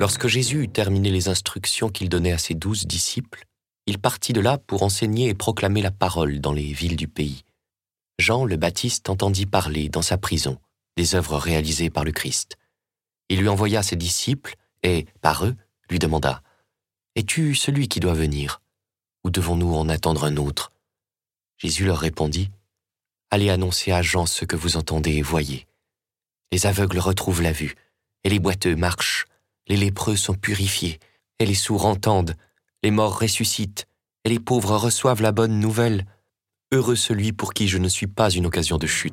Lorsque Jésus eut terminé les instructions qu'il donnait à ses 12 disciples, il partit de là pour enseigner et proclamer la parole dans les villes du pays. Jean le Baptiste entendit parler dans sa prison des œuvres réalisées par le Christ. Il lui envoya ses disciples et, par eux, lui demanda « Es-tu celui qui doit venir, ou devons-nous en attendre un autre ?» Jésus leur répondit « Allez annoncer à Jean ce que vous entendez et voyez. Les aveugles retrouvent la vue, et les boiteux marchent, les lépreux sont purifiés, et les sourds entendent, les morts ressuscitent, et les pauvres reçoivent la bonne nouvelle. Heureux celui pour qui je ne suis pas une occasion de chute. »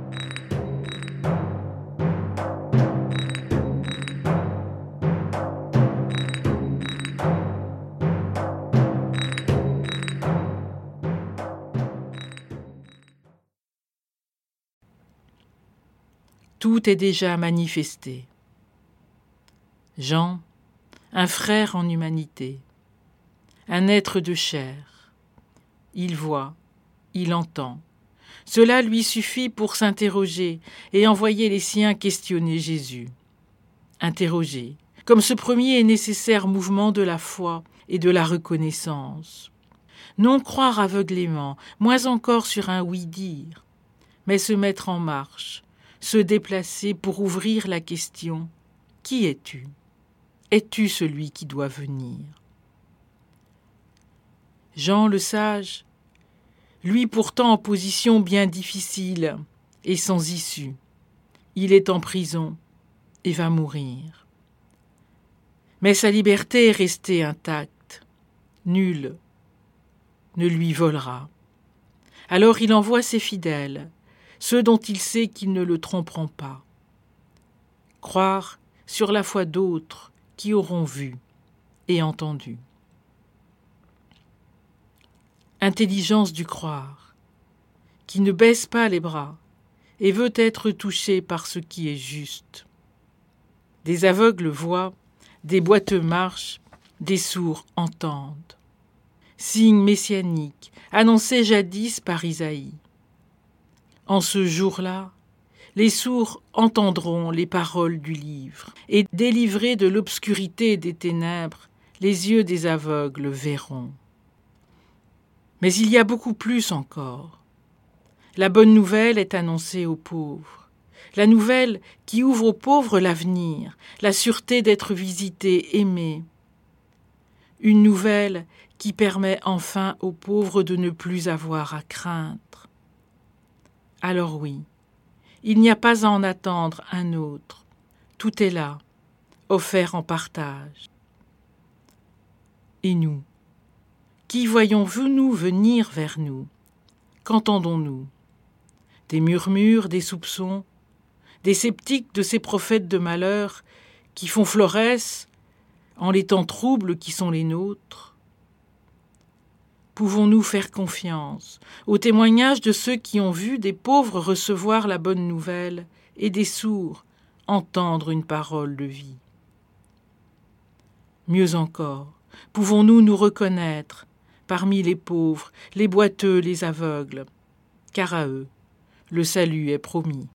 Tout est déjà manifesté. Jean, un frère en humanité, un être de chair. Il voit, il entend. Cela lui suffit pour s'interroger et envoyer les siens questionner Jésus. Interroger, comme ce premier et nécessaire mouvement de la foi et de la reconnaissance. Non croire aveuglément, moins encore sur un oui-dire, mais se mettre en marche, se déplacer pour ouvrir la question « Qui es-tu ? Es-tu celui qui doit venir ?» Jean le sage, lui pourtant en position bien difficile et sans issue, il est en prison et va mourir. Mais sa liberté est restée intacte, nul ne lui volera. Alors il envoie ses fidèles, ceux dont il sait qu'ils ne le tromperont pas. Croire sur la foi d'autres qui auront vu et entendu. Intelligence du croire, qui ne baisse pas les bras et veut être touché par ce qui est juste. Des aveugles voient, des boiteux marchent, des sourds entendent. Signe messianique, annoncé jadis par Isaïe. En ce jour-là, les sourds entendront les paroles du livre, et délivrés de l'obscurité et des ténèbres, les yeux des aveugles verront. Mais il y a beaucoup plus encore. La bonne nouvelle est annoncée aux pauvres. La nouvelle qui ouvre aux pauvres l'avenir, la sûreté d'être visités, aimés. Une nouvelle qui permet enfin aux pauvres de ne plus avoir à craindre. Alors oui, il n'y a pas à en attendre un autre. Tout est là, offert en partage. Et nous, qui voyons-nous venir vers nous? Qu'entendons-nous? Des murmures, des soupçons, des sceptiques de ces prophètes de malheur qui font florès en les temps troubles qui sont les nôtres? Pouvons-nous faire confiance au témoignage de ceux qui ont vu des pauvres recevoir la bonne nouvelle et des sourds entendre une parole de vie? Mieux encore, pouvons-nous nous reconnaître parmi les pauvres, les boiteux, les aveugles, car à eux, le salut est promis.